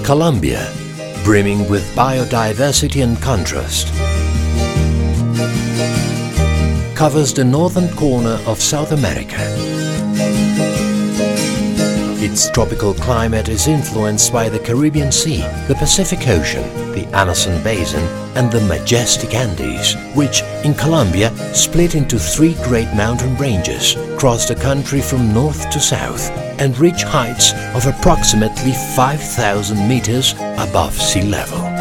Colombia, brimming with biodiversity and contrast, covers the northern corner of South America. Its tropical climate is influenced by the Caribbean Sea, the Pacific Ocean, the Amazon Basin and the majestic Andes, which in Colombia split into three great mountain ranges, cross the country from north to south and reach heights of approximately 5,000 meters above sea level.